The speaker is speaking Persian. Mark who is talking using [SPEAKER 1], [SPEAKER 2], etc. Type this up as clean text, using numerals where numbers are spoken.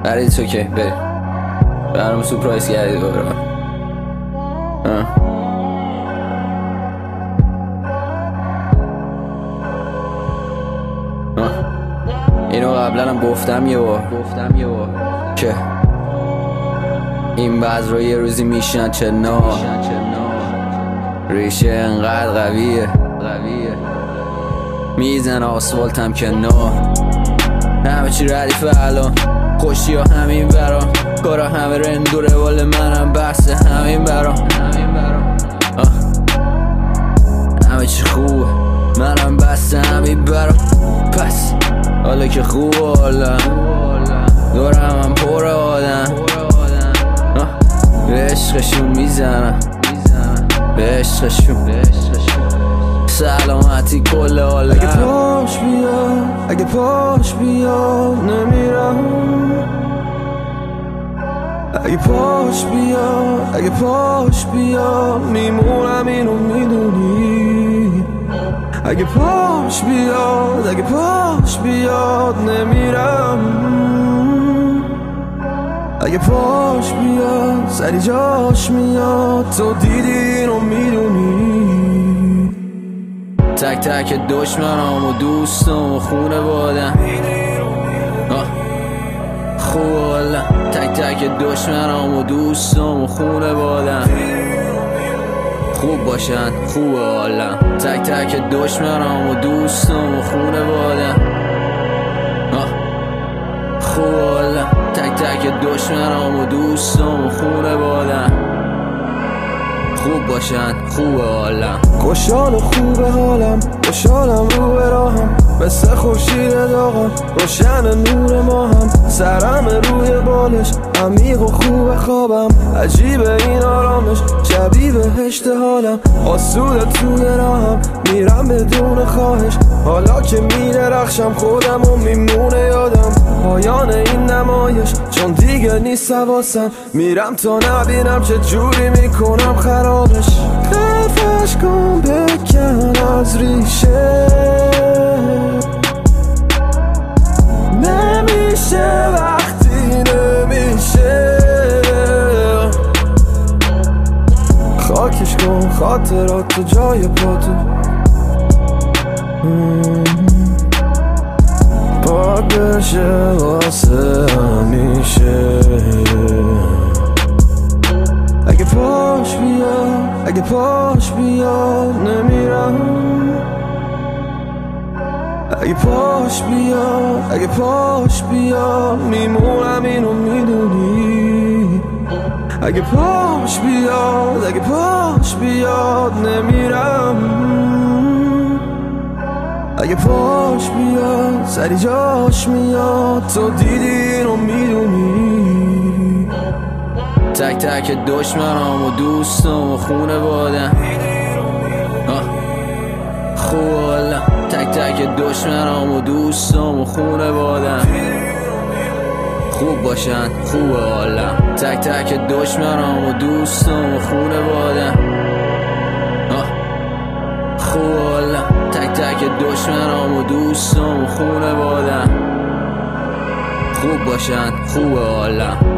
[SPEAKER 1] it's okay بریم برام سورپرایز کردی دوباره. اینو قبلا هم گفتم یه بار که این بذر رو یه روزی میشن چه ریشه انقدر قویه میزن آسفالتم کنار، همه چی ردیفه الان، خوشی ها همین برام، کارا همه رند و روال منم بحث همین برام، همه چی خوبه منم بحث همین برام. پس حالا که خوبه حالا دورم هم پر آدم به عشقشون میزنم، به عشقشون سلامتی کل عالم.
[SPEAKER 2] اگه پاش بیاد نمیرم، اگه پاش بیاد میمونم اینو میدونی. اگه پاش بیاد نمیرم، اگه پاش بیاد سری جاش میاد، تو دیدی اینو میدونی.
[SPEAKER 1] تک تک دشمنام و دوستم و خونه بادم خوب حالا، تک تک دشمنام و دوستم و خونه بادم خوب باشن خوب حالا، تک تک دشمنام و دوستم و خونه بادم خوب حالا، تک تک دشمنام و دوستم و خونه بادم خوب باشن خوب حالم.
[SPEAKER 2] خوشحال و خوبه حالم، خوشحالم رو به راهم، مثل خورشید داغم روشن نور ماهم، سرم روی بالش عمیق و خوب خوابم، عجیبه این آرامش شبیه بهشت حالم، آسوده توی راهم میرم بدون خواهش، حالا که میدرخشم خودم و میمونه یادم پایان این نمایش، چون دیگه نیست حواسم، میرم تا نبینم چه جوری میکنم خرابش. حرفش کن بکن از ریشه، نمیشه وقتی نمیشه، خاکش کن خاطرات تو جای پاتو، پاک بشه واسه همیشه. اگه پاش بیاد نمیرم، اگه پاش بیاد میمونم اینو میدونی. اگه پاش بیاد نمیرم، اگه پاش بیاد سری جاش میاد، تو دیدی اینو میدونی.
[SPEAKER 1] تک تک دشمنام و دوستم و خونه بادم خوب حالا، تک تک دشمنام و دوستم و خونه بادم خوب باشن خوب حالا، تک تک دشمنام و دوستم و خونه بادم خوب حالا، تک تک دشمنام و دوستم و خونه بادم خوب باشن خوب حالا.